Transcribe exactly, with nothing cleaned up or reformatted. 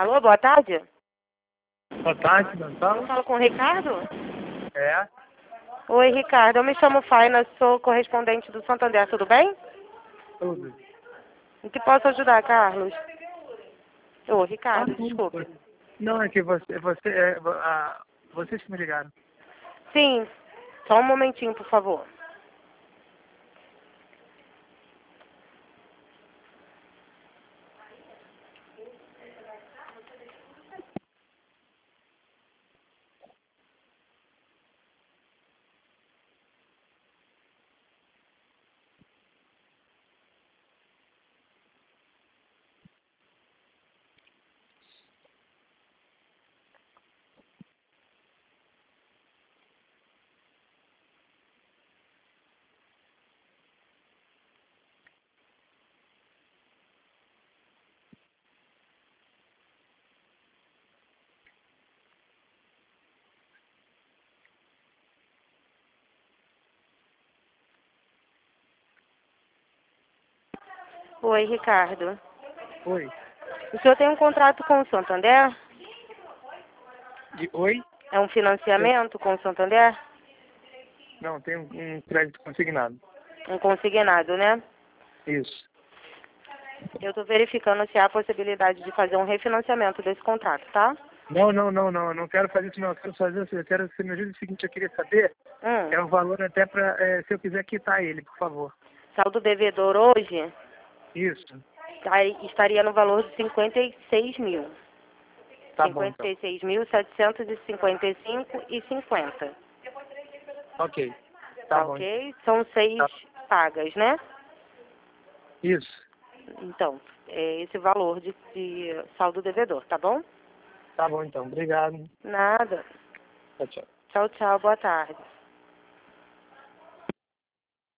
Alô, boa tarde. Boa tarde, Dantal. Eu falo com o Ricardo? É, Oi, Ricardo. Eu me chamo Faina, sou correspondente do Santander, tudo bem? tudo. Em que posso ajudar, Carlos? Ô, Ah, Ricardo, não, desculpe. não, é que você, você, é, ah, vocês que me ligaram. Sim, só um momentinho, por favor. Oi, Ricardo. Oi. O senhor tem um contrato com o Santander? De, oi? É um financiamento com o Santander? Não, tem um, um crédito consignado. Um consignado, né? Isso. Eu estou verificando se há a possibilidade de fazer um refinanciamento desse contrato, tá? Não, não, não, não, eu não quero fazer isso não, eu quero fazer assim, eu quero que você me ajude o seguinte, eu queria saber, Hum. é o valor até para, é, se eu quiser quitar ele, por favor. Saldo devedor hoje Isso, tá- estaria no valor de cinquenta e seis mil. tá bom então. cinquenta e seis mil setecentos e cinquenta e cinco e cinquenta. Ok, tá, Tá bom. ok? São seis Tá. pagas, né? Isso, Então, é esse valor de, de saldo devedor, tá bom? tá bom então, obrigado. Nada. Tchau, tchau. Tchau, tchau. Boa tarde.